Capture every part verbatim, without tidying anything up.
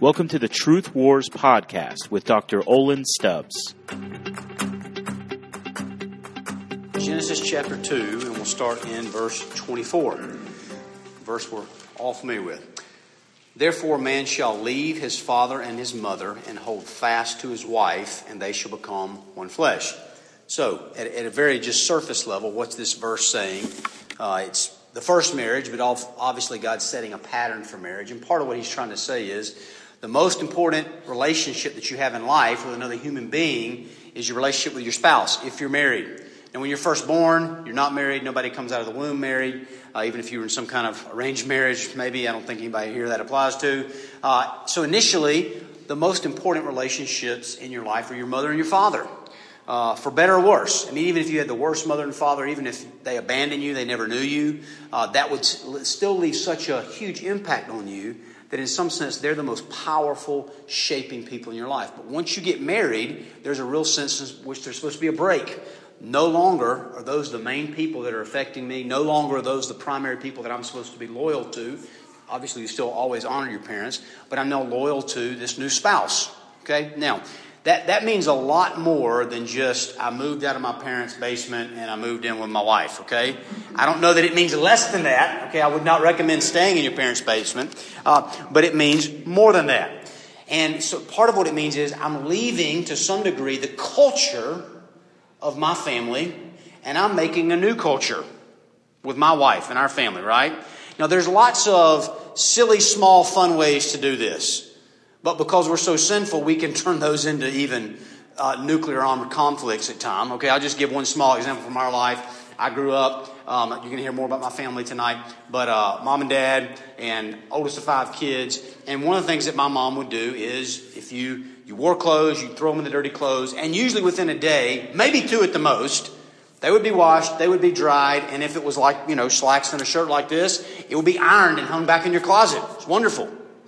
Welcome to the Truth Wars podcast with Doctor Olin Stubbs. Genesis chapter two, and we'll start in verse twenty-four, verse we're all familiar with. Therefore, a man shall leave his father and his mother and hold fast to his wife, and they shall become one flesh. So, at, at a very just surface level, what's this verse saying? Uh, it's the first marriage, but obviously God's setting a pattern for marriage. And part of what he's trying to say is the most important relationship that you have in life with another human being is your relationship with your spouse, if you're married. And when you're first born, you're not married. Nobody comes out of the womb married. Uh, even if you were in some kind of arranged marriage, maybe. I don't think anybody here that applies to. Uh, so initially, the most important relationships in your life are your mother and your father. Uh, for better or worse. I mean, even if you had the worst mother and father, even if they abandoned you, they never knew you, uh, that would still leave such a huge impact on you that in some sense they're the most powerful shaping people in your life. But once you get married, there's a real sense in which there's supposed to be a break. No longer are those the main people that are affecting me. No longer are those the primary people that I'm supposed to be loyal to. Obviously, you still always honor your parents, but I'm now loyal to this new spouse. Okay? Now, That that means a lot more than just I moved out of my parents' basement and I moved in with my wife, okay? I don't know that it means less than that, okay? I would not recommend staying in your parents' basement, uh, but it means more than that. And so part of what it means is I'm leaving, to some degree, the culture of my family, and I'm making a new culture with my wife and our family, right? Now, there's lots of silly, small, fun ways to do this. But because we're so sinful, we can turn those into even uh, nuclear armed conflicts at times. Okay, I'll just give one small example from our life. I grew up, um, you're going to hear more about my family tonight, but uh, mom and dad and oldest of five kids. And one of the things that my mom would do is if you, you wore clothes, you'd throw them in the dirty clothes. And usually within a day, maybe two at the most, they would be washed, they would be dried. And if it was like, you know, slacks and a shirt like this, it would be ironed and hung back in your closet. It's wonderful.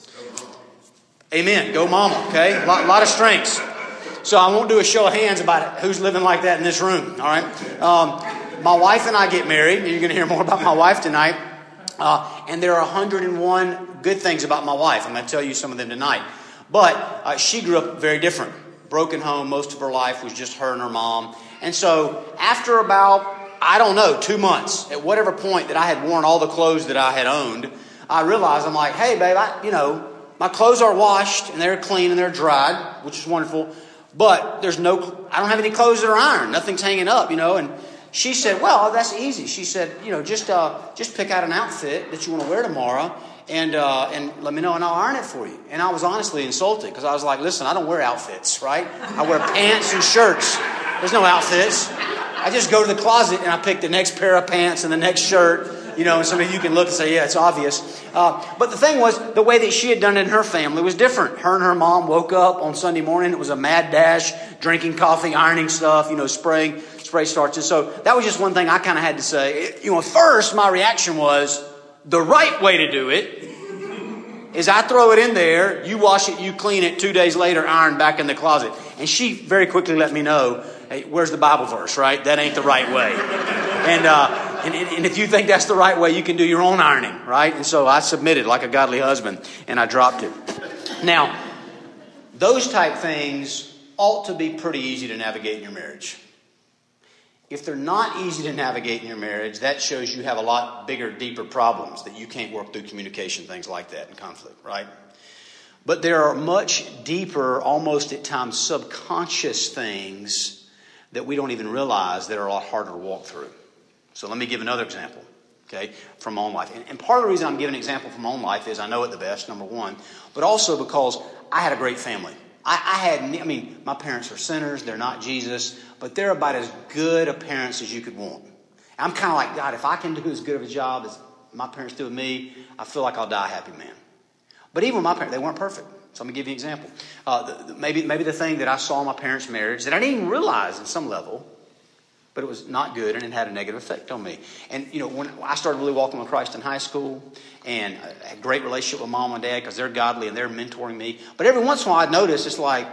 Amen. Go mama, okay? A lot, lot of strengths. So I won't do a show of hands about it. Who's living like that in this room, all right? Um, my wife and I get married. And you're going to hear more about my wife tonight. Uh, and there are one hundred and one good things about my wife. I'm going to tell you some of them tonight. But uh, she grew up very different. Broken home. Most of her life was just her and her mom. And so after about, I don't know, two months, at whatever point that I had worn all the clothes that I had owned, I realized, I'm like, hey, babe, I, you know, my clothes are washed and they're clean and they're dried, which is wonderful. But there's no, I don't have any clothes that are ironed. Nothing's hanging up, you know. And she said, well, that's easy. She said, you know, just uh, just pick out an outfit that you want to wear tomorrow and uh, and let me know and I'll iron it for you. And I was honestly insulted because I was like, listen, I don't wear outfits, right? I wear pants and shirts. There's no outfits. I just go to the closet and I pick the next pair of pants and the next shirt. You know, and some of you can look and say, yeah, it's obvious. Uh, but the thing was, the way that she had done it in her family was different. Her and her mom woke up on Sunday morning. It was a mad dash, drinking coffee, ironing stuff, you know, spraying spray starches. So that was just one thing I kind of had to say. You know, at first, my reaction was, the right way to do it is I throw it in there, you wash it, you clean it, two days later, iron back in the closet. And she very quickly let me know, hey, where's the Bible verse, right? That ain't the right way. And, uh, And, and if you think that's the right way, you can do your own ironing, right? And so I submitted like a godly husband, and I dropped it. Now, those type things ought to be pretty easy to navigate in your marriage. If they're not easy to navigate in your marriage, that shows you have a lot bigger, deeper problems that you can't work through communication, things like that, and conflict, right? But there are much deeper, almost at times subconscious things that we don't even realize that are a lot harder to walk through. So let me give another example, okay, from my own life. And, and part of the reason I'm giving an example from my own life is I know it the best, number one, but also because I had a great family. I, I had, I mean, my parents are sinners. They're not Jesus, but they're about as good a parents as you could want. I'm kind of like, God, if I can do as good of a job as my parents do with me, I feel like I'll die a happy man. But even with my parents, they weren't perfect. So I'm going to give you an example. Uh, the, the, maybe, maybe the thing that I saw in my parents' marriage that I didn't even realize in some level, but it was not good and it had a negative effect on me. And, you know, when I started really walking with Christ in high school and I had a great relationship with mom and dad because they're godly and they're mentoring me. But every once in a while I'd notice it's like,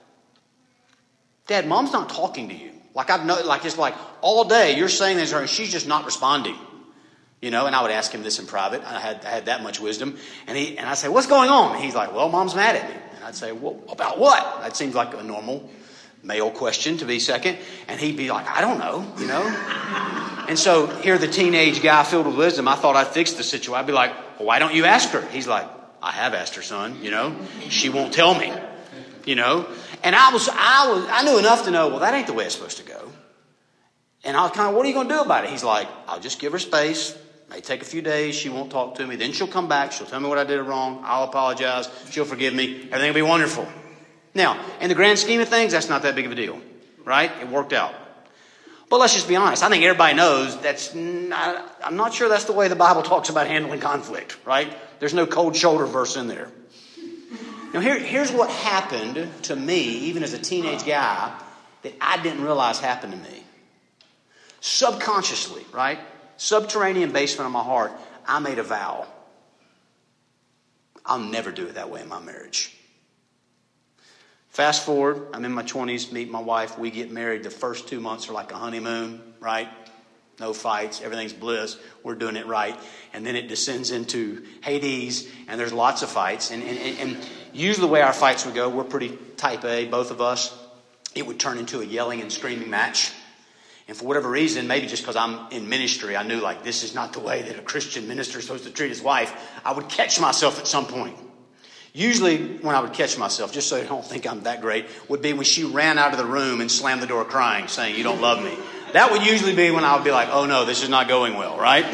Dad, mom's not talking to you. Like I've no, like it's like all day you're saying this to her and she's just not responding. You know, and I would ask him this in private. I had I had that much wisdom. And he and I say, what's going on? And he's like, well, Mom's mad at me. And I'd say, well, about what? That seems like a normal male question to be second. And he'd be like, I don't know, you know. And so here, the teenage guy filled with wisdom, I thought I'd fix the situation. I'd be like, well, why don't you ask her? He's like, I have asked her, son, you know. She won't tell me, you know. And I was, I was, I knew enough to know, well, that ain't the way it's supposed to go. And I was kind of, what are you going to do about it? He's like, I'll just give her space. May take a few days. She won't talk to me. Then she'll come back. She'll tell me what I did wrong. I'll apologize. She'll forgive me. Everything will be wonderful. Now, in the grand scheme of things, that's not that big of a deal, right? It worked out. But let's just be honest. I think everybody knows that's not, I'm not sure that's the way the Bible talks about handling conflict, right? There's no cold shoulder verse in there. Now, here, here's what happened to me, even as a teenage guy, that I didn't realize happened to me. Subconsciously, right? Subterranean basement of my heart, I made a vow. I'll never do it that way in my marriage. Fast forward, I'm in my twenties, meet my wife. We get married. The first two months are like a honeymoon, right? No fights. Everything's bliss. We're doing it right. And then it descends into Hades, and there's lots of fights. And, and, and usually the way our fights would go, we're pretty type A, both of us. It would turn into a yelling and screaming match. And for whatever reason, maybe just because I'm in ministry, I knew like this is not the way that a Christian minister is supposed to treat his wife. I would catch myself at some point. Usually when I would catch myself, just so you don't think I'm that great, would be when she ran out of the room and slammed the door crying, saying, you don't love me. That would usually be when I would be like, oh no, this is not going well, right?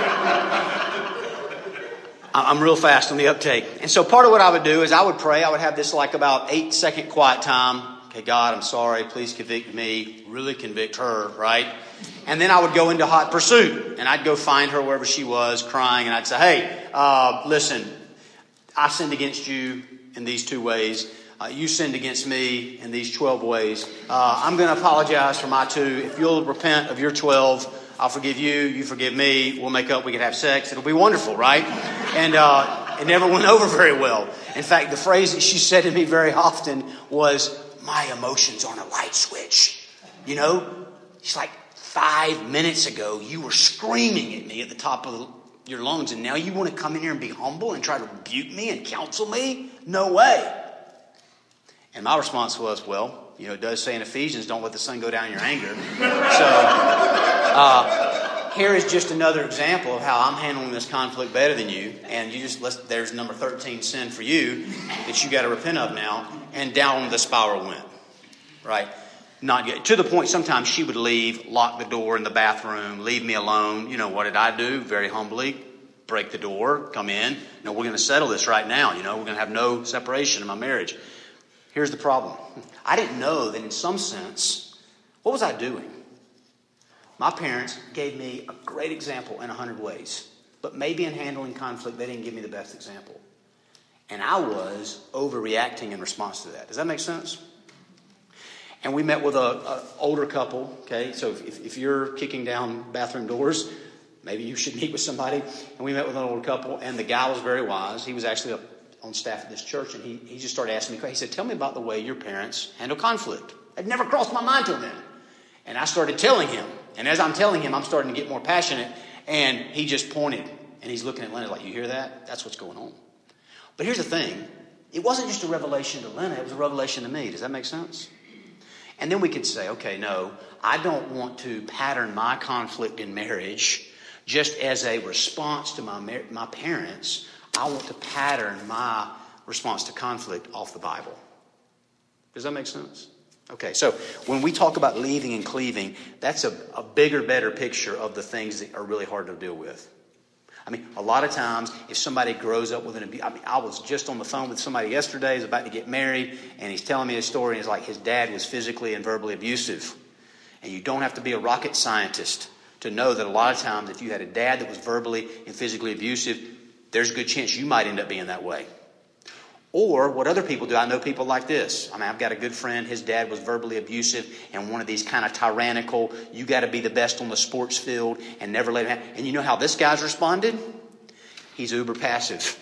I'm real fast on the uptake. And so part of what I would do is I would pray. I would have this like about eight second quiet time. Okay, God, I'm sorry. Please convict me. Really convict her, right? And then I would go into hot pursuit. And I'd go find her wherever she was, crying. And I'd say, hey, uh, listen, I sinned against you in these two ways. Uh, you sinned against me in these twelve ways. Uh, I'm going to apologize for my two. If you'll repent of your twelve, I'll forgive you. You forgive me. We'll make up. We can have sex. It'll be wonderful, right? And uh, it never went over very well. In fact, the phrase that she said to me very often was, my emotions aren't a light switch. You know, it's like five minutes ago, you were screaming at me at the top of your lungs, and now you want to come in here and be humble and try to rebuke me and counsel me? No way. And my response was, well, you know, it does say in Ephesians, don't let the sun go down in your anger. So uh, here is just another example of how I'm handling this conflict better than you. And you just let, there's number thirteen sin for you that you got to repent of now. And down the spiral went, right? Not yet. To the point sometimes she would leave, lock the door in the bathroom, leave me alone. You know, what did I do? Very humbly, break the door, come in. No, we're going to settle this right now. You know, we're going to have no separation in my marriage. Here's the problem. I didn't know that in some sense, what was I doing? My parents gave me a great example in a hundred ways. But maybe in handling conflict, they didn't give me the best example. And I was overreacting in response to that. Does that make sense? And we met with a, a older couple. Okay, so if, if you're kicking down bathroom doors, maybe you should meet with somebody. And we met with an older couple, and the guy was very wise. He was actually on staff at this church, and he, he just started asking me. He said, "Tell me about the way your parents handle conflict." It never crossed my mind till then. And I started telling him. And as I'm telling him, I'm starting to get more passionate. And he just pointed, and he's looking at Lena like, "You hear that? That's what's going on." But here's the thing. It wasn't just a revelation to Lena. It was a revelation to me. Does that make sense? And then we could say, okay, no, I don't want to pattern my conflict in marriage just as a response to my mar- my parents. I want to pattern my response to conflict off the Bible. Does that make sense? Okay, so when we talk about leaving and cleaving, that's a, a bigger, better picture of the things that are really hard to deal with. I mean, a lot of times, if somebody grows up with an abuse, I mean, I was just on the phone with somebody yesterday who's about to get married, and he's telling me a story, and it's like his dad was physically and verbally abusive. And you don't have to be a rocket scientist to know that a lot of times, if you had a dad that was verbally and physically abusive, there's a good chance you might end up being that way. Or what other people do, I know people like this. I mean, I've got a good friend, his dad was verbally abusive and one of these kind of tyrannical, you got to be the best on the sports field and never let him happen. And you know how this guy's responded? He's uber passive.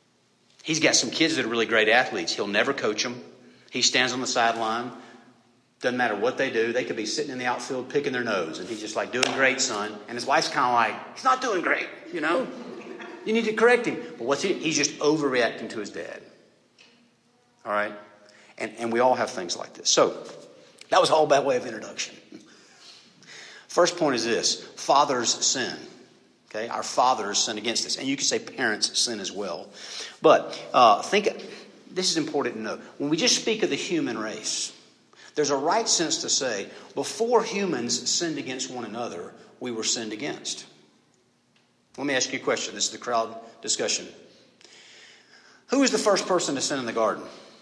He's got some kids that are really great athletes. He'll never coach them. He stands on the sideline, Doesn't matter what they do. They could be sitting in the outfield picking their nose, and he's just like, doing great, son. And his wife's kind of like, he's not doing great, you know. You need to correct him. But what's he? He's just overreacting to his dad. All right? And, and we all have things like this. So that was all by way of introduction. First point is this. Fathers sin. Okay? Our fathers sin against us. And you can say parents sin as well. But uh, think, this is important to know. When we just speak of the human race, there's a right sense to say, before humans sinned against one another, we were sinned against. Let me ask you a question. This is the crowd discussion. Who was the first person to sin in the garden?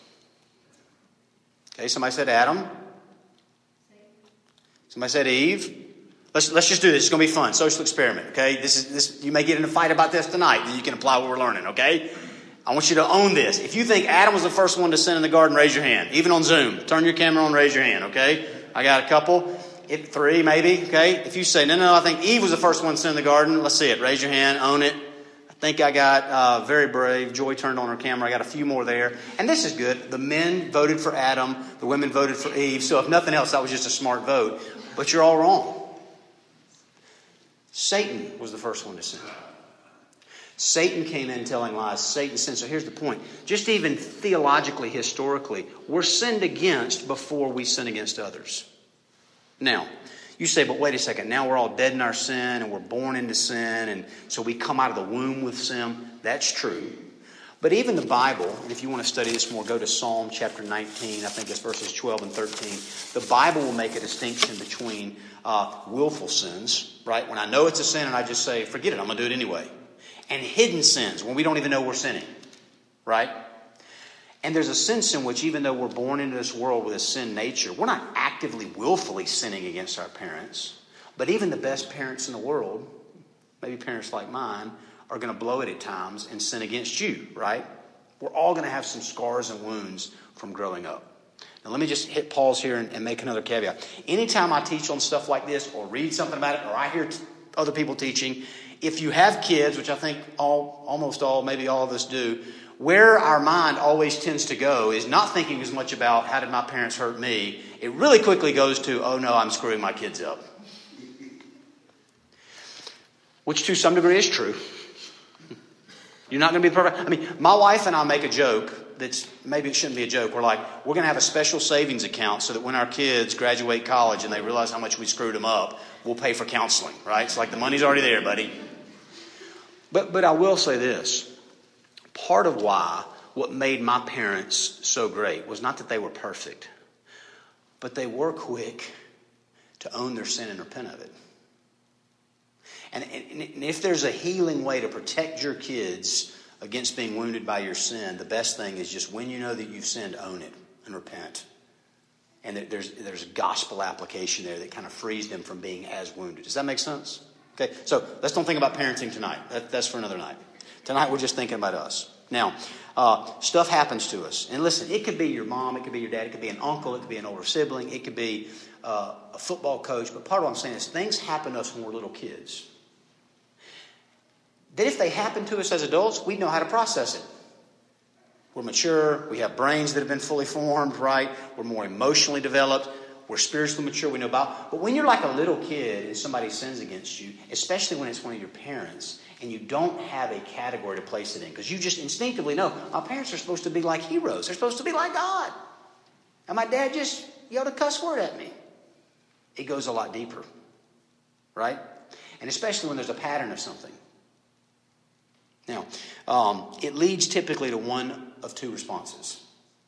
Okay, somebody said Adam. Somebody said Eve. Let's let's just do this. It's going to be fun. Social experiment. Okay, this is this. You may get in a fight about this tonight. Then you can apply what we're learning. Okay. I want you to own this. If you think Adam was the first one to sin in the garden, raise your hand. Even on Zoom. Turn your camera on, raise your hand, okay? I got a couple. It, three, maybe, okay? If you say, no, no, I think Eve was the first one to sin in the garden, let's see it. Raise your hand, own it. I think I got uh, very brave. Joy turned on her camera. I got a few more there. And this is good. The men voted for Adam. The women voted for Eve. So if nothing else, that was just a smart vote. But you're all wrong. Satan was the first one to sin. Satan came in telling lies. Satan sinned. So here's the point. Just even theologically, historically, we're sinned against before we sin against others. Now, you say, but wait a second. Now we're all dead in our sin and we're born into sin. And so we come out of the womb with sin. That's true. But even the Bible, and if you want to study this more, go to Psalm chapter nineteen. I think it's verses twelve and thirteen. The Bible will make a distinction between uh, willful sins, right? When I know it's a sin and I just say, forget it, I'm going to do it anyway. And hidden sins, when we don't even know we're sinning, right? And there's a sense in which even though we're born into this world with a sin nature, we're not actively, willfully sinning against our parents. But even the best parents in the world, maybe parents like mine, are going to blow it at times and sin against you, right? We're all going to have some scars and wounds from growing up. Now let me just hit pause here and, and make another caveat. Anytime I teach on stuff like this or read something about it or I hear t- other people teaching, if you have kids, which I think all, almost all, maybe all of us do, where our mind always tends to go is not thinking as much about how did my parents hurt me. It really quickly goes to, oh no, I'm screwing my kids up. Which to some degree is true. You're not going to be perfect. I mean, my wife and I make a joke that's, maybe it shouldn't be a joke. We're like, we're going to have a special savings account so that when our kids graduate college and they realize how much we screwed them up, we'll pay for counseling, right? It's like the money's already there, buddy. But but I will say this. Part of why what made my parents so great was not that they were perfect, but they were quick to own their sin and repent of it. And, and, and if there's a healing way to protect your kids against being wounded by your sin, the best thing is just when you know that you've sinned, own it and repent. And there's there's a gospel application there that kind of frees them from being as wounded. Does that make sense? Okay, so let's don't think about parenting tonight. That, that's for another night. Tonight we're just thinking about us. Now, uh, stuff happens to us. And listen, it could be your mom, it could be your dad, it could be an uncle, it could be an older sibling, it could be uh, a football coach. But part of what I'm saying is things happen to us when we're little kids. That if they happen to us as adults, we know how to process it. We're mature. We have brains that have been fully formed, right? We're more emotionally developed. We're spiritually mature. We know about. But when you're like a little kid and somebody sins against you, especially when it's one of your parents, and you don't have a category to place it in, because you just instinctively know, my parents are supposed to be like heroes. They're supposed to be like God. And my dad just yelled a cuss word at me. It goes a lot deeper, right? And especially when there's a pattern of something. Now, um, it leads typically to one of two responses.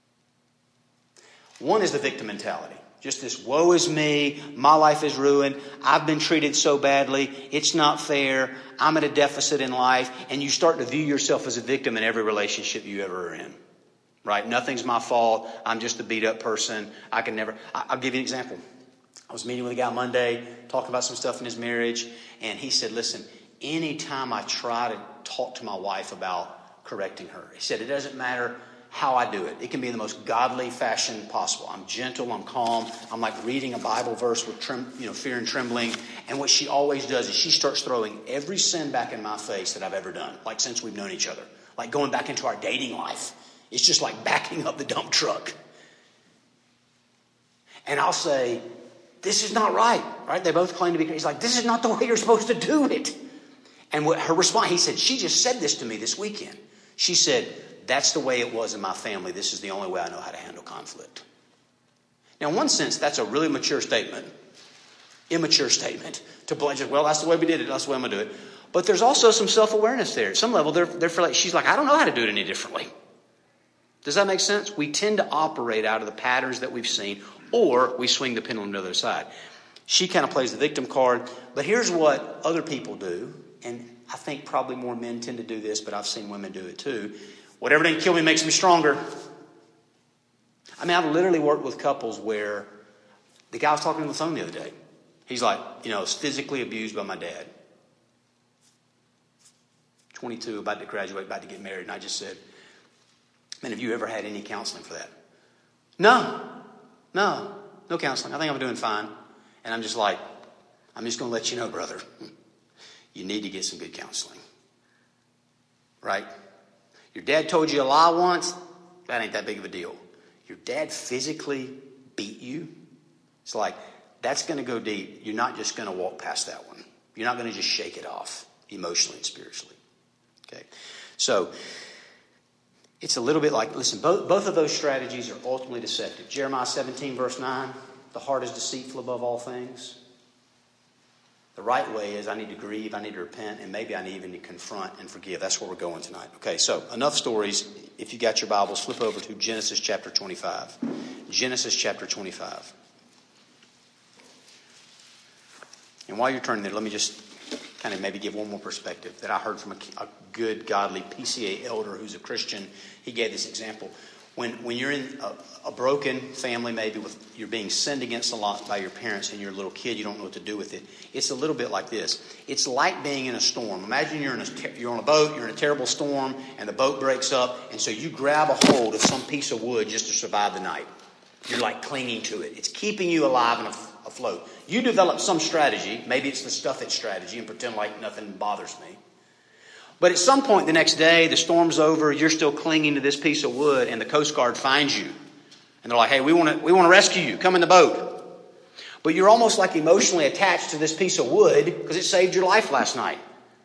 One is the victim mentality. Just this, woe is me, my life is ruined, I've been treated so badly, it's not fair, I'm at a deficit in life, and you start to view yourself as a victim in every relationship you ever are in. Right? Nothing's my fault, I'm just a beat up person, I can never... I'll give you an example. I was meeting with a guy Monday, talking about some stuff in his marriage, and he said, listen, anytime I try to talk to my wife about correcting her, he said, it doesn't matter how I do it. It can be in the most godly fashion possible. I'm gentle, I'm calm, I'm like reading a Bible verse with trem- you know, fear and trembling. And what she always does is she starts throwing every sin back in my face that I've ever done, like since we've known each other. Like going back into our dating life. It's just like backing up the dump truck. And I'll say, this is not right, right? They both claim to be, he's like, this is not the way you're supposed to do it. And what her response, he said, she just said this to me this weekend. She said, that's the way it was in my family. This is the only way I know how to handle conflict. Now, in one sense, that's a really mature statement. Immature statement. To blame, well, that's the way we did it. That's the way I'm going to do it. But there's also some self-awareness there. At some level, they're, they're like, she's like, I don't know how to do it any differently. Does that make sense? We tend to operate out of the patterns that we've seen, or we swing the pendulum to the other side. She kind of plays the victim card. But here's what other people do. And I think probably more men tend to do this, but I've seen women do it too. Whatever didn't kill me makes me stronger. I mean, I've literally worked with couples where the guy was talking on the phone the other day. He's like, you know, I was physically abused by my dad. twenty-two, about to graduate, about to get married. And I just said, man, have you ever had any counseling for that? No, no, no counseling. I think I'm doing fine. And I'm just like, I'm just going to let you know, brother, you need to get some good counseling. Right? Your dad told you a lie once. That ain't that big of a deal. Your dad physically beat you. It's like, that's going to go deep. You're not just going to walk past that one. You're not going to just shake it off emotionally and spiritually. Okay? So, it's a little bit like, listen, both, both of those strategies are ultimately deceptive. Jeremiah seventeen, verse nine, the heart is deceitful above all things. The right way is I need to grieve, I need to repent, and maybe I need even to confront and forgive. That's where we're going tonight. Okay, so enough stories. If you got your Bibles, flip over to Genesis chapter twenty-five. Genesis chapter twenty-five. And while you're turning there, let me just kind of maybe give one more perspective that I heard from a, a good, godly P C A elder who's a Christian. He gave this example. When when you're in a, a broken family, maybe with you're being sinned against a lot by your parents and you're a little kid, you don't know what to do with it. It's a little bit like this. It's like being in a storm. Imagine you're in a you're on a boat, you're in a terrible storm, and the boat breaks up, and so you grab a hold of some piece of wood just to survive the night. You're like clinging to it. It's keeping you alive and afloat. You develop some strategy. Maybe it's the stuff it strategy and pretend like nothing bothers me. But at some point the next day, the storm's over, you're still clinging to this piece of wood, and the Coast Guard finds you. And they're like, hey, we want to we want to rescue you. Come in the boat. But you're almost like emotionally attached to this piece of wood because it saved your life last night.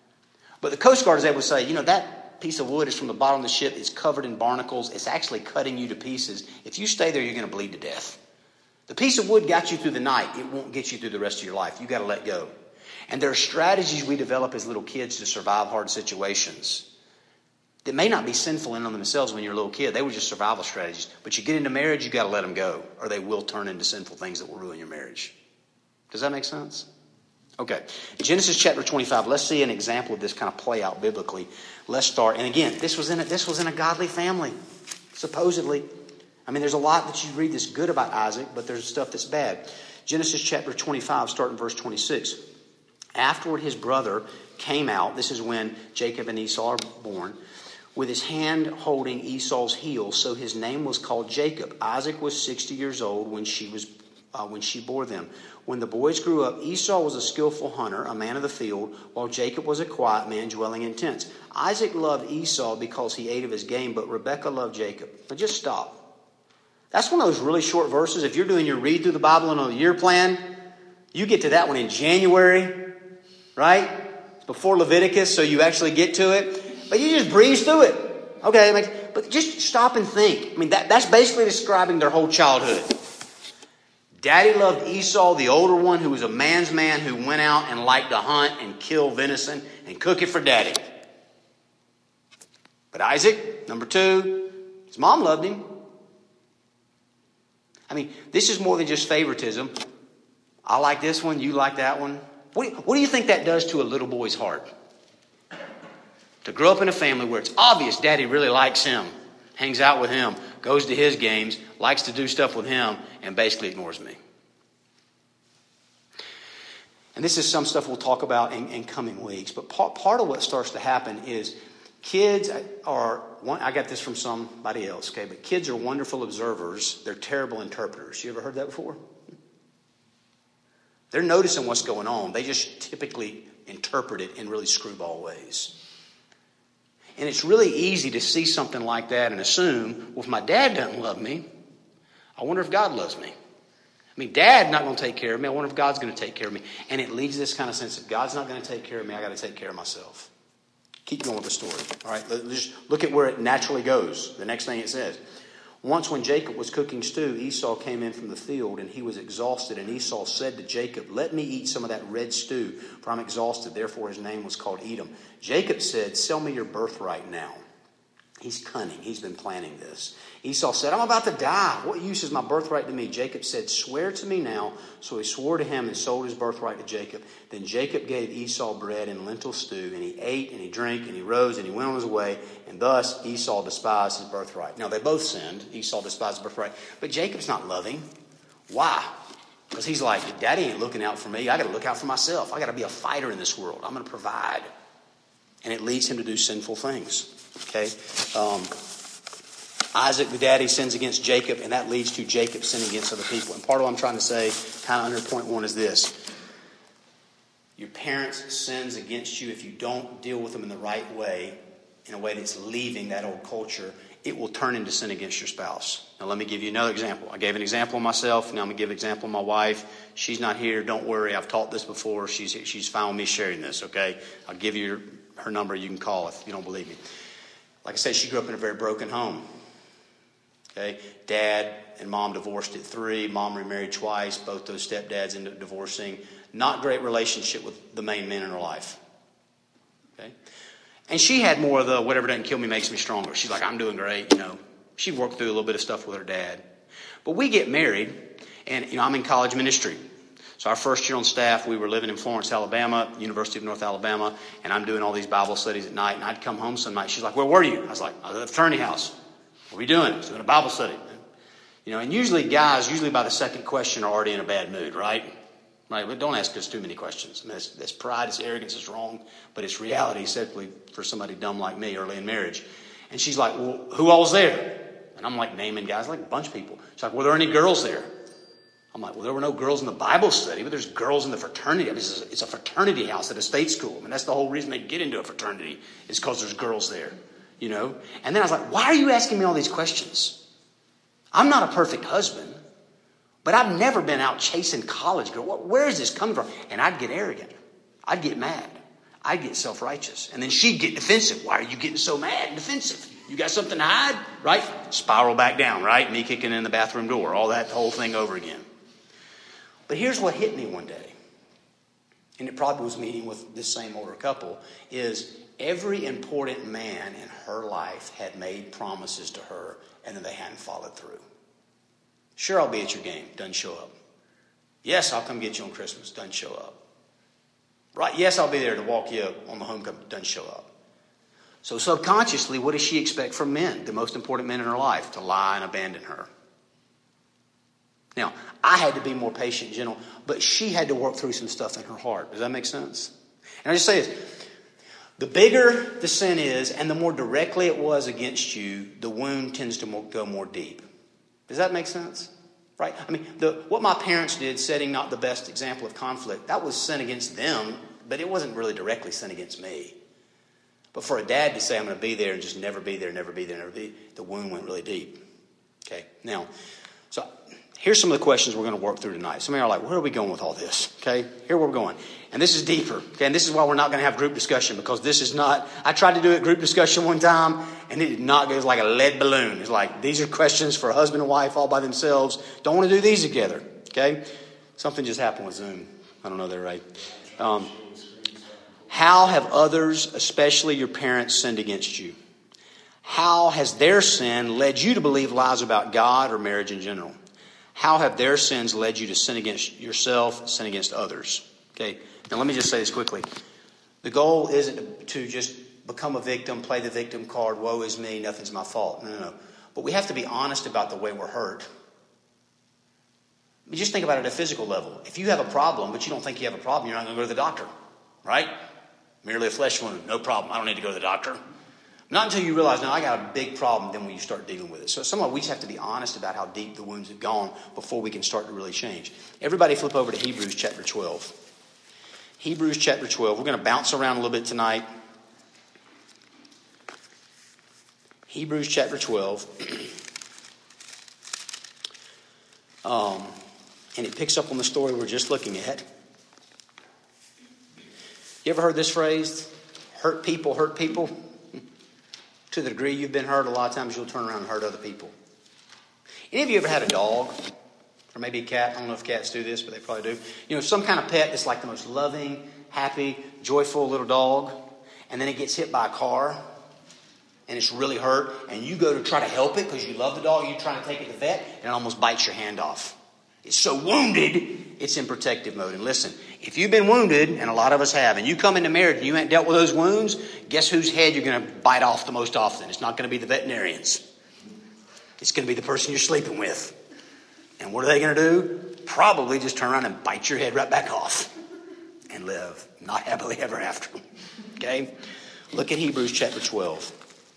But the Coast Guard is able to say, you know, that piece of wood is from the bottom of the ship. It's covered in barnacles. It's actually cutting you to pieces. If you stay there, you're going to bleed to death. The piece of wood got you through the night. It won't get you through the rest of your life. You've got to let go. And there are strategies we develop as little kids to survive hard situations that may not be sinful in and of themselves when you're a little kid. They were just survival strategies. But you get into marriage, you've got to let them go, or they will turn into sinful things that will ruin your marriage. Does that make sense? Okay. Genesis chapter twenty-five. Let's see an example of this kind of play out biblically. Let's start. And again, this was in a, this was in a godly family, supposedly. I mean, there's a lot that you read that's good about Isaac, but there's stuff that's bad. Genesis chapter twenty-five, starting verse twenty-six. Afterward, his brother came out. This is when Jacob and Esau are born. With his hand holding Esau's heel, so his name was called Jacob. Isaac was sixty years old when she was uh, when she bore them. When the boys grew up, Esau was a skillful hunter, a man of the field, while Jacob was a quiet man dwelling in tents. Isaac loved Esau because he ate of his game, but Rebekah loved Jacob. But just stop. That's one of those really short verses. If you're doing your read through the Bible on a year plan, you get to that one in January, right? It's before Leviticus, so you actually get to it. But you just breeze through it. Okay, but just stop and think. I mean, that, that's basically describing their whole childhood. Daddy loved Esau, the older one, who was a man's man who went out and liked to hunt and kill venison and cook it for daddy. But Isaac, number two, his mom loved him. I mean, this is more than just favoritism. I like this one, you like that one. What do you, what do you think that does to a little boy's heart? To grow up in a family where it's obvious daddy really likes him, hangs out with him, goes to his games, likes to do stuff with him, and basically ignores me. And this is some stuff we'll talk about in, in coming weeks. But part, part of what starts to happen is kids are, I got this from somebody else, okay, but kids are wonderful observers. They're terrible interpreters. You ever heard that before? They're noticing what's going on. They just typically interpret it in really screwball ways. And it's really easy to see something like that and assume, well, if my dad doesn't love me, I wonder if God loves me. I mean, Dad not going to take care of me. I wonder if God's going to take care of me. And it leads to this kind of sense of God's not going to take care of me. I got to take care of myself. Keep going with the story. All right, let's just look at where it naturally goes. The next thing it says. Once when Jacob was cooking stew, Esau came in from the field, and he was exhausted. And Esau said to Jacob, let me eat some of that red stew, for I'm exhausted. Therefore his name was called Edom. Jacob said, sell me your birthright now. He's cunning. He's been planning this. Esau said, I'm about to die. What use is my birthright to me? Jacob said, swear to me now. So he swore to him and sold his birthright to Jacob. Then Jacob gave Esau bread and lentil stew, and he ate and he drank and he rose and he went on his way. And thus Esau despised his birthright. Now they both sinned. Esau despised his birthright. But Jacob's not loving. Why? Because he's like, Daddy ain't looking out for me. I got to look out for myself. I got to be a fighter in this world. I'm going to provide. And it leads him to do sinful things. Okay, um, Isaac, the daddy, sins against Jacob, and that leads to Jacob sinning against other people. And part of what I'm trying to say, kind of under point one, is this. Your parents' sins against you, if you don't deal with them in the right way, in a way that's leaving that old culture, it will turn into sin against your spouse. Now, let me give you another example. I gave an example of myself. Now I'm going to give an example of my wife. She's not here. Don't worry. I've taught this before. She's, she's fine with me sharing this, okay? I'll give you her number. You can call if you don't believe me. Like I said, she grew up in a very broken home. Okay, Dad and Mom divorced at three. Mom remarried twice. Both those stepdads ended up divorcing. Not great relationship with the main men in her life. Okay, and she had more of the whatever doesn't kill me makes me stronger. She's like, I'm doing great. You know, she worked through a little bit of stuff with her dad. But we get married, and you know, I'm in college ministry. So our first year on staff, we were living in Florence, Alabama, University of North Alabama, and I'm doing all these Bible studies at night, and I'd come home some night. She's like, where were you? I was like, I was at the fraternity house. What were you doing? I was doing a Bible study. You know, and usually guys, usually by the second question, are already in a bad mood, right? Right? But don't ask us too many questions. I mean, that's, that's pride, it's arrogance, it's wrong, but it's reality, simply for somebody dumb like me early in marriage. And she's like, well, who all was there? And I'm like naming guys, like a bunch of people. She's like, were there any girls there? I'm like, well, there were no girls in the Bible study, but there's girls in the fraternity. I mean, it's, a, it's a fraternity house at a state school. I mean, that's the whole reason they get into a fraternity is because there's girls there, you know. And then I was like, why are you asking me all these questions? I'm not a perfect husband, but I've never been out chasing college girls. Where is this coming from? And I'd get arrogant. I'd get mad. I'd get self-righteous. And then she'd get defensive. Why are you getting so mad and defensive? You got something to hide, right? Spiral back down, right? Me kicking in the bathroom door, all that whole thing over again. But here's what hit me one day, and it probably was meeting with this same older couple, is every important man in her life had made promises to her, and then they hadn't followed through. Sure, I'll be at your game. Doesn't show up. Yes, I'll come get you on Christmas. Doesn't show up. Right? Yes, I'll be there to walk you up on the homecoming. Doesn't show up. So subconsciously, what does she expect from men, the most important men in her life? To lie and abandon her. Now, I had to be more patient and gentle, but she had to work through some stuff in her heart. Does that make sense? And I just say this. The bigger the sin is and the more directly it was against you, the wound tends to more, go more deep. Does that make sense? Right? I mean, the, what my parents did, setting not the best example of conflict, that was sin against them, but it wasn't really directly sin against me. But for a dad to say, I'm going to be there and just never be there, never be there, never be, the wound went really deep. Okay, now, so here's some of the questions we're going to work through tonight. Some of you are like, where are we going with all this? Okay, here we're going. And this is deeper. Okay, and this is why we're not going to have group discussion, because this is not, I tried to do a group discussion one time, and it did not go, it was like a lead balloon. It's like, these are questions for a husband and wife all by themselves. Don't want to do these together. Okay, something just happened with Zoom. I don't know they're right. Um, how have others, especially your parents, sinned against you? How has their sin led you to believe lies about God or marriage in general? How have their sins led you to sin against yourself, sin against others? Okay, now let me just say this quickly. The goal isn't to just become a victim, play the victim card, woe is me, nothing's my fault. No, no, no. But we have to be honest about the way we're hurt. I mean, just think about it at a physical level. If you have a problem, but you don't think you have a problem, you're not going to go to the doctor, right? Merely a flesh wound, no problem. I don't need to go to the doctor. Not until you realize, now I got a big problem, then when you start dealing with it. So somehow we just have to be honest about how deep the wounds have gone before we can start to really change. Everybody flip over to Hebrews chapter twelve. Hebrews chapter twelve. We're going to bounce around a little bit tonight. Hebrews chapter twelve. um, And it picks up on the story we're just looking at. You ever heard this phrase? Hurt people, hurt people? To the degree you've been hurt, a lot of times you'll turn around and hurt other people. Any of you ever had a dog? Or maybe a cat? I don't know if cats do this, but they probably do. You know, some kind of pet that's like the most loving, happy, joyful little dog. And then it gets hit by a car. And it's really hurt. And you go to try to help it because you love the dog. You're trying to take it to the vet. And it almost bites your hand off. It's so wounded, it's in protective mode. And listen, if you've been wounded, and a lot of us have, and you come into marriage and you ain't dealt with those wounds, guess whose head you're going to bite off the most often? It's not going to be the veterinarian's. It's going to be the person you're sleeping with. And what are they going to do? Probably just turn around and bite your head right back off and live not happily ever after. Okay? Look at Hebrews chapter twelve.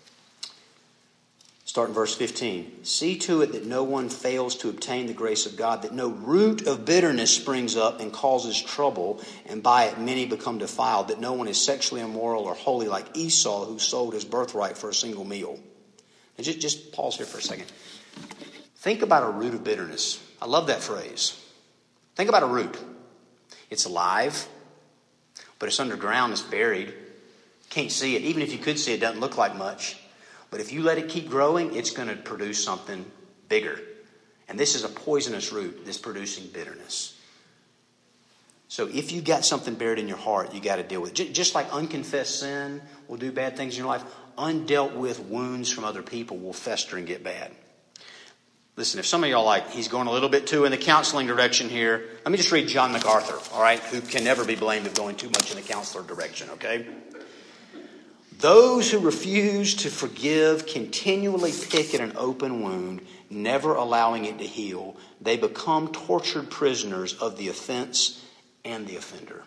Start in verse fifteen. See to it that no one fails to obtain the grace of God, that no root of bitterness springs up and causes trouble, and by it many become defiled, that no one is sexually immoral or holy like Esau, who sold his birthright for a single meal. Now just, just pause here for a second. Think about a root of bitterness. I love that phrase. Think about a root. It's alive, but it's underground, it's buried. Can't see it. Even if you could see it, it doesn't look like much. But if you let it keep growing, it's going to produce something bigger. And this is a poisonous root that's producing bitterness. So if you've got something buried in your heart, you got to deal with it. Just like unconfessed sin will do bad things in your life, undealt with wounds from other people will fester and get bad. Listen, if some of y'all like, he's going a little bit too in the counseling direction here, let me just read John MacArthur, all right, who can never be blamed of going too much in the counselor direction, okay? Those who refuse to forgive continually pick at an open wound, never allowing it to heal. They become tortured prisoners of the offense and the offender.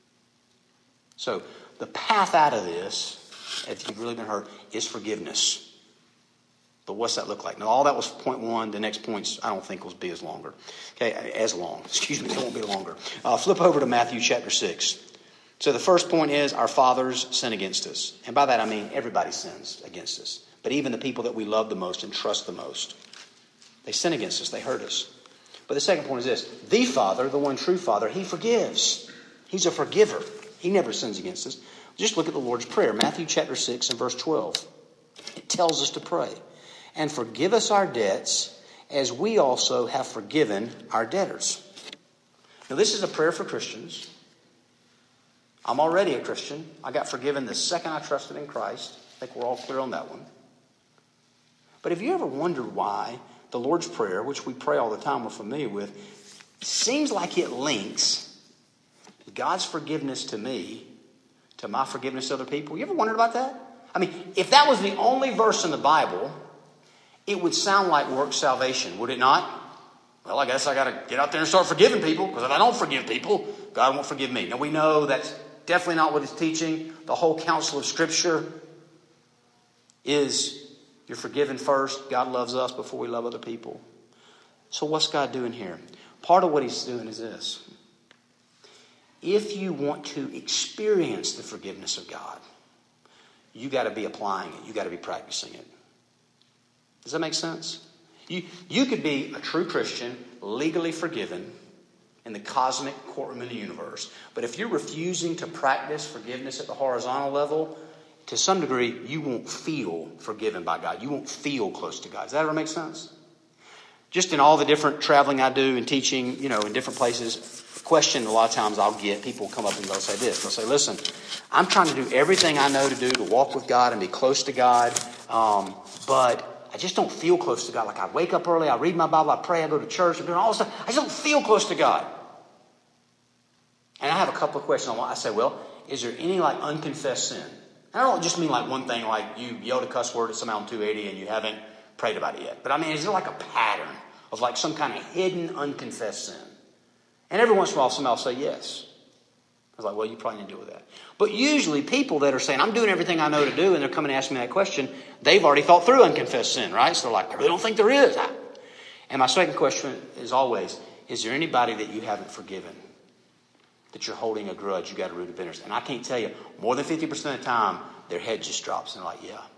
So the path out of this, if you've really been hurt, is forgiveness. But what's that look like? Now, all that was point one. The next points, I don't think will be as longer. Okay, as long. Excuse me, it won't be longer. Uh, flip over to Matthew chapter six. So the first point is our fathers sin against us. And by that I mean everybody sins against us. But even the people that we love the most and trust the most. They sin against us. They hurt us. But the second point is this. The Father, the one true Father, He forgives. He's a forgiver. He never sins against us. Just look at the Lord's Prayer. Matthew chapter six and verse twelve. It tells us to pray. And forgive us our debts as we also have forgiven our debtors. Now this is a prayer for Christians. I'm already a Christian. I got forgiven the second I trusted in Christ. I think we're all clear on that one. But have you ever wondered why the Lord's Prayer, which we pray all the time, we're familiar with, seems like it links God's forgiveness to me to my forgiveness to other people? You ever wondered about that? I mean, if that was the only verse in the Bible, it would sound like work salvation, would it not? Well, I guess I got to get out there and start forgiving people, because if I don't forgive people, God won't forgive me. Now, we know that's definitely not what it's teaching. The whole counsel of Scripture is you're forgiven first. God loves us before we love other people. So what's God doing here? Part of what He's doing is this. If you want to experience the forgiveness of God, you got to be applying it. You got to be practicing it. Does that make sense? You, you could be a true Christian, legally forgiven in the cosmic courtroom of the universe. But if you're refusing to practice forgiveness at the horizontal level, to some degree, you won't feel forgiven by God. You won't feel close to God. Does that ever make sense? Just in all the different traveling I do and teaching, you know, in different places, the question a lot of times I'll get, people come up and they'll say this. They'll say, listen, I'm trying to do everything I know to do to walk with God and be close to God, um, but I just don't feel close to God. Like I wake up early, I read my Bible, I pray, I go to church, I'm doing all this stuff. I just don't feel close to God. And I have a couple of questions. I say, well, is there any like unconfessed sin? And I don't just mean like one thing, like you yelled a cuss word at some Allen two eighty and you haven't prayed about it yet. But I mean, is there like a pattern of like some kind of hidden unconfessed sin? And every once in a while, somebody will say yes. I was like, well, you probably need to deal with that. But usually people that are saying, I'm doing everything I know to do, and they're coming to ask me that question, they've already thought through unconfessed sin, right? So they're like, I really don't think there is. And my second question is always, is there anybody that you haven't forgiven? That you're holding a grudge, you got a root of bitterness? And I can't tell you, more than fifty percent of the time, their head just drops, and they're like, yeah.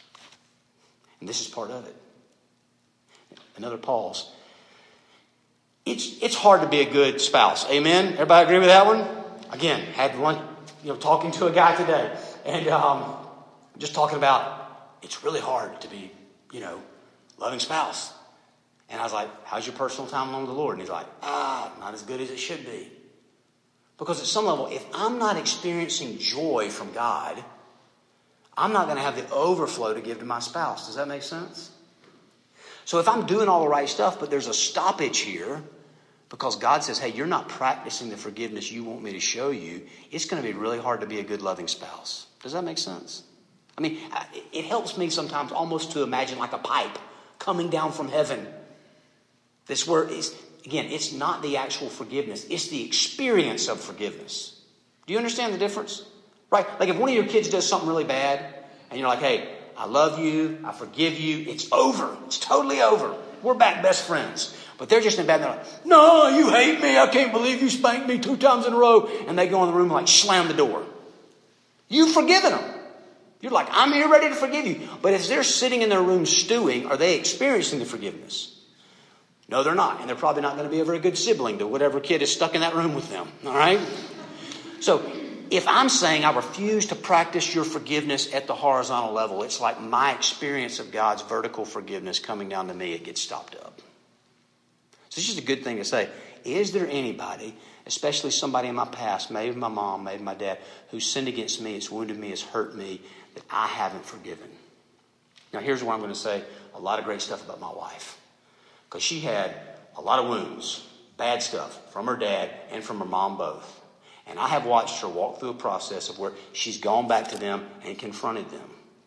And this is part of it. Another pause. It's it's hard to be a good spouse. Amen? Everybody agree with that one? Again, had one, you know, talking to a guy today. And um, just talking about it's really hard to be, you know, loving spouse. And I was like, how's your personal time along with the Lord? And he's like, ah, not as good as it should be. Because at some level, if I'm not experiencing joy from God, I'm not going to have the overflow to give to my spouse. Does that make sense? So if I'm doing all the right stuff, but there's a stoppage here, because God says, hey, you're not practicing the forgiveness you want me to show you, it's going to be really hard to be a good loving spouse. Does that make sense? I mean, it helps me sometimes almost to imagine like a pipe coming down from heaven. This word is, again, it's not the actual forgiveness. It's the experience of forgiveness. Do you understand the difference? Right? Like if one of your kids does something really bad and you're like, hey, I love you, I forgive you, it's over. It's totally over. We're back best friends. But they're just in bed and they're like, no, you hate me. I can't believe you spanked me two times in a row. And they go in the room and like slam the door. You've forgiven them. You're like, I'm here ready to forgive you. But if they're sitting in their room stewing, are they experiencing the forgiveness? No, they're not. And they're probably not going to be a very good sibling to whatever kid is stuck in that room with them. All right? So if I'm saying I refuse to practice your forgiveness at the horizontal level, it's like my experience of God's vertical forgiveness coming down to me, it gets stopped up. So it's just a good thing to say. Is there anybody, especially somebody in my past, maybe my mom, maybe my dad, who's sinned against me, has wounded me, has hurt me, that I haven't forgiven? Now here's what I'm going to say. A lot of great stuff about my wife. Because she had a lot of wounds, bad stuff, from her dad and from her mom both. And I have watched her walk through a process of where she's gone back to them and confronted them.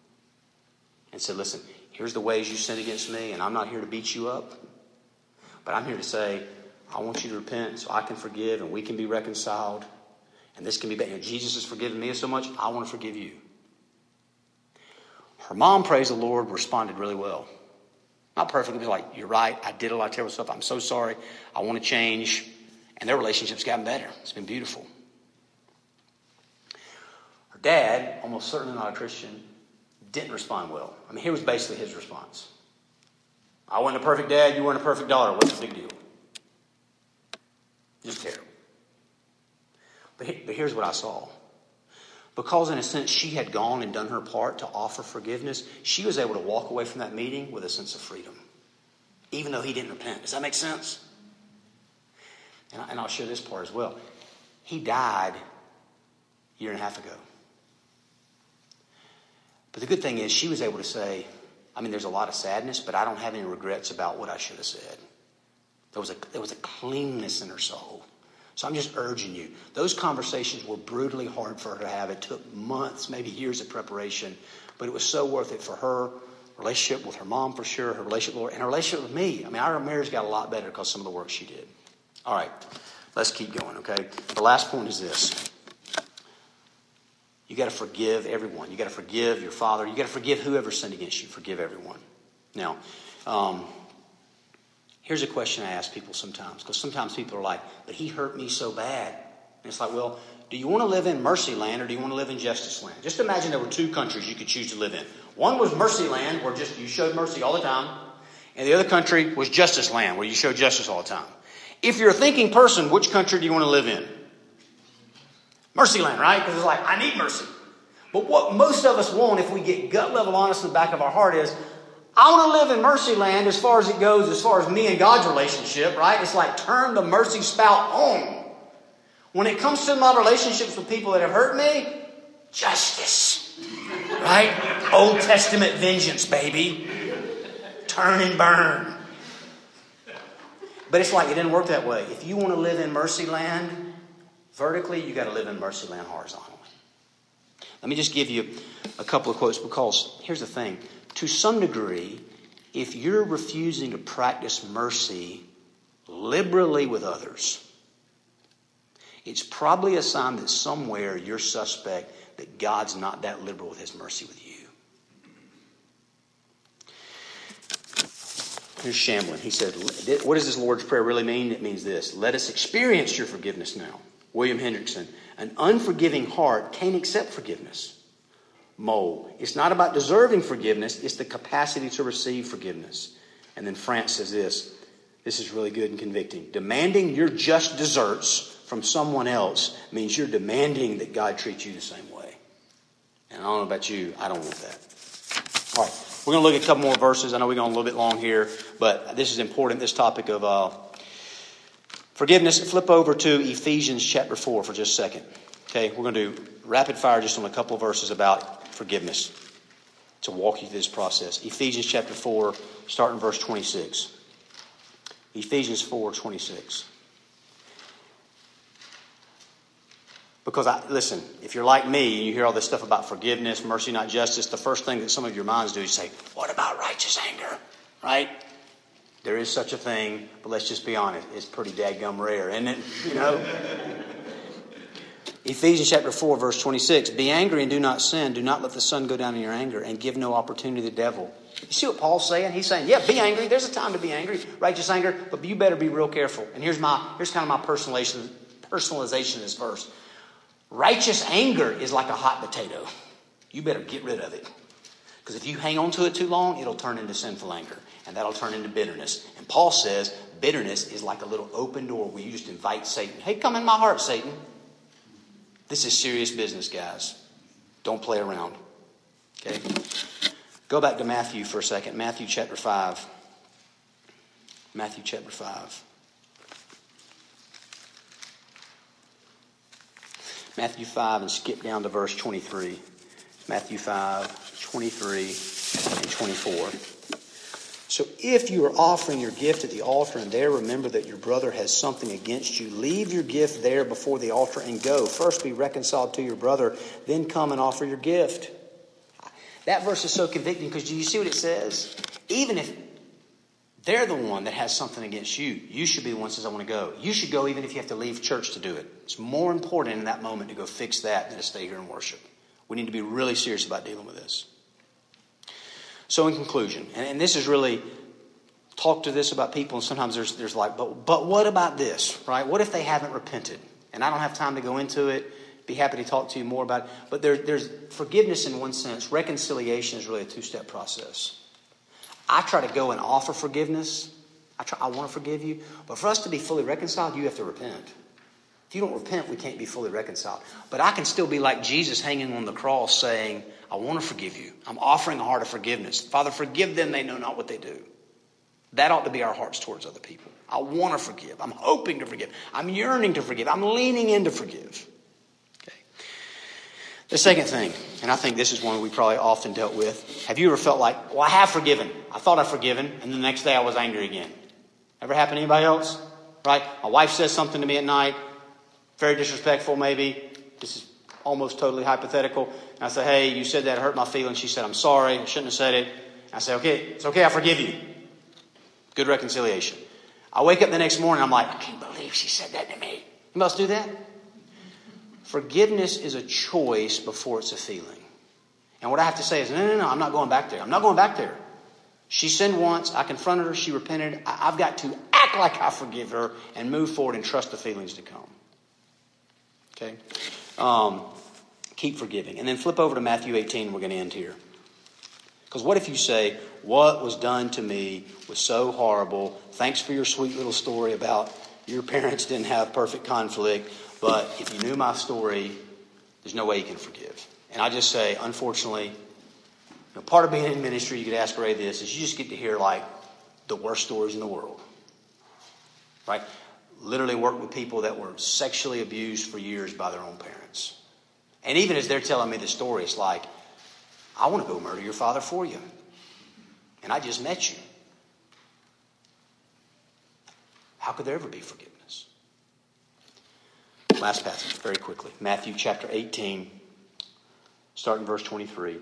And said, listen, here's the ways you sinned against me, and I'm not here to beat you up. But I'm here to say, I want you to repent so I can forgive and we can be reconciled. And this can be better. Jesus has forgiven me so much, I want to forgive you. Her mom, praise the Lord, responded really well. Not perfectly, but like, you're right, I did a lot of terrible stuff, I'm so sorry, I want to change. And their relationship's gotten better. It's been beautiful. Her dad, almost certainly not a Christian, didn't respond well. I mean, here was basically his response. I wasn't a perfect dad, you weren't a perfect daughter, what's the big deal? Just terrible. But, he, but here's what I saw. Because in a sense she had gone and done her part to offer forgiveness, she was able to walk away from that meeting with a sense of freedom. Even though he didn't repent. Does that make sense? And, I, and I'll share this part as well. He died a year and a half ago. But the good thing is she was able to say, I mean, there's a lot of sadness, but I don't have any regrets about what I should have said. There was a, there was a cleanness in her soul. So I'm just urging you. Those conversations were brutally hard for her to have. It took months, maybe years of preparation. But it was so worth it for her relationship with her mom for sure, her relationship with Lord, and her relationship with me. I mean, our marriage got a lot better because of some of the work she did. All right, let's keep going, okay? The last point is this. You got to forgive everyone. You got to forgive your father. You got to forgive whoever sinned against you. Forgive everyone. Now, um... here's a question I ask people sometimes, because sometimes people are like, but he hurt me so bad. And it's like, well, do you want to live in mercy land or do you want to live in justice land? Just imagine there were two countries you could choose to live in. One was mercy land, where just you showed mercy all the time. And the other country was justice land, where you showed justice all the time. If you're a thinking person, which country do you want to live in? Mercy land, right? Because it's like, I need mercy. But what most of us want, if we get gut level honest in the back of our heart, is, I want to live in mercy land as far as it goes, as far as me and God's relationship, right? It's like turn the mercy spout on. When it comes to my relationships with people that have hurt me, justice, right? Old Testament vengeance, baby. Turn and burn. But it's like it didn't work that way. If you want to live in mercy land vertically, you got to live in mercy land horizontally. Let me just give you a couple of quotes, because here's the thing. To some degree, if you're refusing to practice mercy liberally with others, it's probably a sign that somewhere you're suspect that God's not that liberal with his mercy with you. Here's Shamblin. He said, what does this Lord's Prayer really mean? It means this. Let us experience your forgiveness now. William Hendrickson. An unforgiving heart can't accept forgiveness. Mole. It's not about deserving forgiveness. It's the capacity to receive forgiveness. And then France says this. This is really good and convicting. Demanding your just deserts from someone else means you're demanding that God treat you the same way. And I don't know about you, I don't want that. All right, we're going to look at a couple more verses. I know we're going a little bit long here, but this is important, this topic of uh, forgiveness. Flip over to Ephesians chapter four for just a second. Okay, we're going to do rapid fire just on a couple of verses about forgiveness to walk you through this process. Ephesians chapter four, starting verse twenty-six. Ephesians four twenty-six. Because, I, listen, if you're like me and you hear all this stuff about forgiveness, mercy, not justice, the first thing that some of your minds do is say, what about righteous anger? Right? There is such a thing, but let's just be honest. It's pretty dadgum rare, isn't it? You know? Ephesians chapter four, verse twenty-six. Be angry and do not sin. Do not let the sun go down in your anger and give no opportunity to the devil. You see what Paul's saying? He's saying, yeah, be angry. There's a time to be angry. Righteous anger. But you better be real careful. And here's my here's kind of my personalization, personalization of this verse. Righteous anger is like a hot potato. You better get rid of it. Because if you hang on to it too long, it'll turn into sinful anger. And that'll turn into bitterness. And Paul says bitterness is like a little open door where you just invite Satan. Hey, come in my heart, Satan. This is serious business, guys. Don't play around. Okay? Go back to Matthew for a second. Matthew chapter five. Matthew chapter five. Matthew five and skip down to verse twenty-three. Matthew five, twenty-three and twenty-four. So if you are offering your gift at the altar and there remember that your brother has something against you, leave your gift there before the altar and go. First be reconciled to your brother, then come and offer your gift. That verse is so convicting because do you see what it says? Even if they're the one that has something against you, you should be the one that says, I want to go. You should go even if you have to leave church to do it. It's more important in that moment to go fix that than to stay here and worship. We need to be really serious about dealing with this. So in conclusion, and, and this is really, talk to this about people, and sometimes there's there's like, but but what about this, right? What if they haven't repented? And I don't have time to go into it. Be happy to talk to you more about it. But there, there's forgiveness in one sense. Reconciliation is really a two-step process. I try to go and offer forgiveness. I try. I want to forgive you. But for us to be fully reconciled, you have to repent. If you don't repent, we can't be fully reconciled. But I can still be like Jesus hanging on the cross saying, I want to forgive you. I'm offering a heart of forgiveness. Father, forgive them. They know not what they do. That ought to be our hearts towards other people. I want to forgive. I'm hoping to forgive. I'm yearning to forgive. I'm leaning in to forgive. Okay. The second thing, and I think this is one we probably often dealt with. Have you ever felt like, well, I have forgiven. I thought I'd forgiven, and the next day I was angry again. Ever happened to anybody else? Right? My wife says something to me at night. Very disrespectful, maybe. This is almost totally hypothetical. And I say, hey, you said that hurt my feelings. She said, I'm sorry. I shouldn't have said it. I say, okay, it's okay. I forgive you. Good reconciliation. I wake up the next morning. I'm like, I can't believe she said that to me. Anybody else do that? Forgiveness is a choice before it's a feeling. And what I have to say is, no, no, no, I'm not going back there. I'm not going back there. She sinned once. I confronted her. She repented. I, I've got to act like I forgive her and move forward and trust the feelings to come. Okay? Um, keep forgiving. And then flip over to Matthew eighteen. We're going to end here. Because what if you say, what was done to me was so horrible. Thanks for your sweet little story about your parents didn't have perfect conflict. But if you knew my story, there's no way you can forgive. And I just say, unfortunately, you know, part of being in ministry, you could ask Ray this, is you just get to hear like the worst stories in the world. Right? Literally worked with people that were sexually abused for years by their own parents. And even as they're telling me the story, it's like, I want to go murder your father for you. And I just met you. How could there ever be forgiveness? Last passage, very quickly. Matthew chapter eighteen, starting verse twenty-three.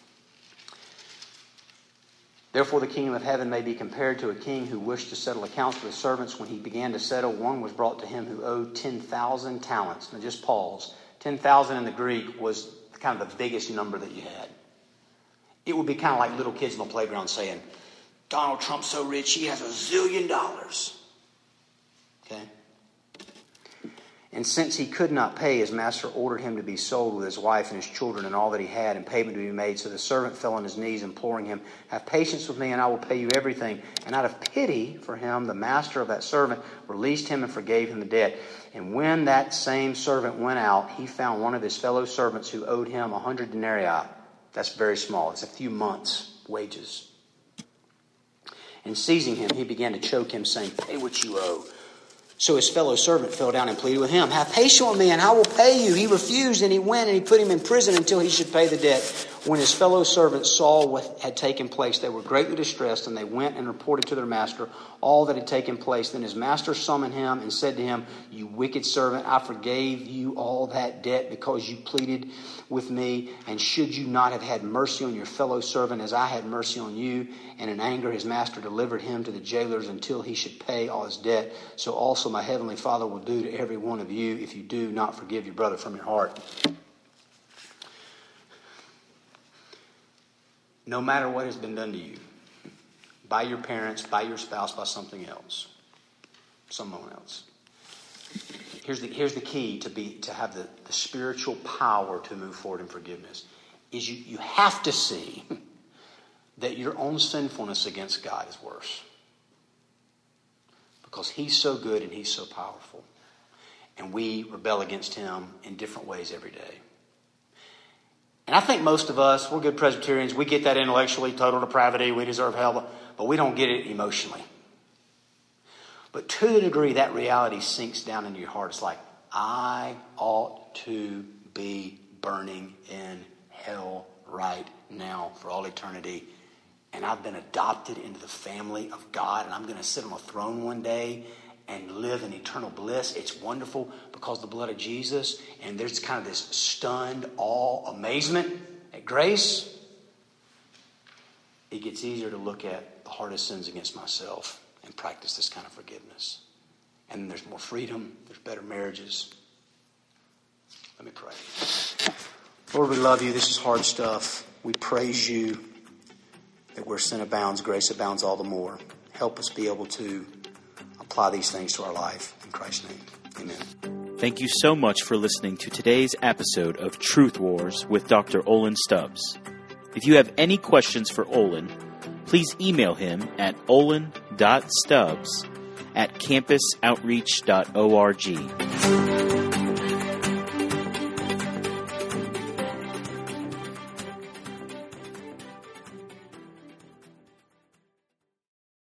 Therefore the kingdom of heaven may be compared to a king who wished to settle accounts with his servants. When he began to settle, one was brought to him who owed ten thousand talents. Now just pause. ten thousand in the Greek was kind of the biggest number that you had. It would be kind of like little kids on the playground saying, Donald Trump's so rich, he has a zillion dollars. Okay? And since he could not pay, his master ordered him to be sold with his wife and his children and all that he had, and payment to be made. So the servant fell on his knees, imploring him, have patience with me, and I will pay you everything. And out of pity for him, the master of that servant released him and forgave him the debt. And when that same servant went out, he found one of his fellow servants who owed him a hundred denarii. That's very small. It's a few months' wages. And seizing him, he began to choke him, saying, pay what you owe. So his fellow servant fell down and pleaded with him, have patience with me, and I will pay you. He refused, and he went, and he put him in prison until he should pay the debt. When his fellow servants saw what had taken place, they were greatly distressed, and they went and reported to their master all that had taken place. Then his master summoned him and said to him, you wicked servant, I forgave you all that debt because you pleaded with me. And should you not have had mercy on your fellow servant as I had mercy on you? And in anger his master delivered him to the jailers until he should pay all his debt. So also my heavenly Father will do to every one of you if you do not forgive your brother from your heart. No matter what has been done to you, by your parents, by your spouse, by something else, someone else. Here's the, here's the key to be to have the, the spiritual power to move forward in forgiveness, is you, you have to see that your own sinfulness against God is worse. Because he's so good and he's so powerful. And we rebel against him in different ways every day. And I think most of us, we're good Presbyterians, we get that intellectually, total depravity, we deserve hell, but we don't get it emotionally. But to the degree that reality sinks down into your heart, it's like, I ought to be burning in hell right now for all eternity. And I've been adopted into the family of God, and I'm going to sit on a throne one day and live in eternal bliss. It's wonderful because of the blood of Jesus. And there's kind of this stunned awe, amazement at grace. It gets easier to look at the hardest sins against myself and practice this kind of forgiveness. And then there's more freedom. There's better marriages. Let me pray. Lord, we love you. This is hard stuff. We praise you that where sin abounds, grace abounds all the more. Help us be able to apply these things to our life. In Christ's name, amen. Thank you so much for listening to today's episode of Truth Wars with Doctor Olin Stubbs. If you have any questions for Olin, please email him at olin dot stubbs at campus outreach dot org.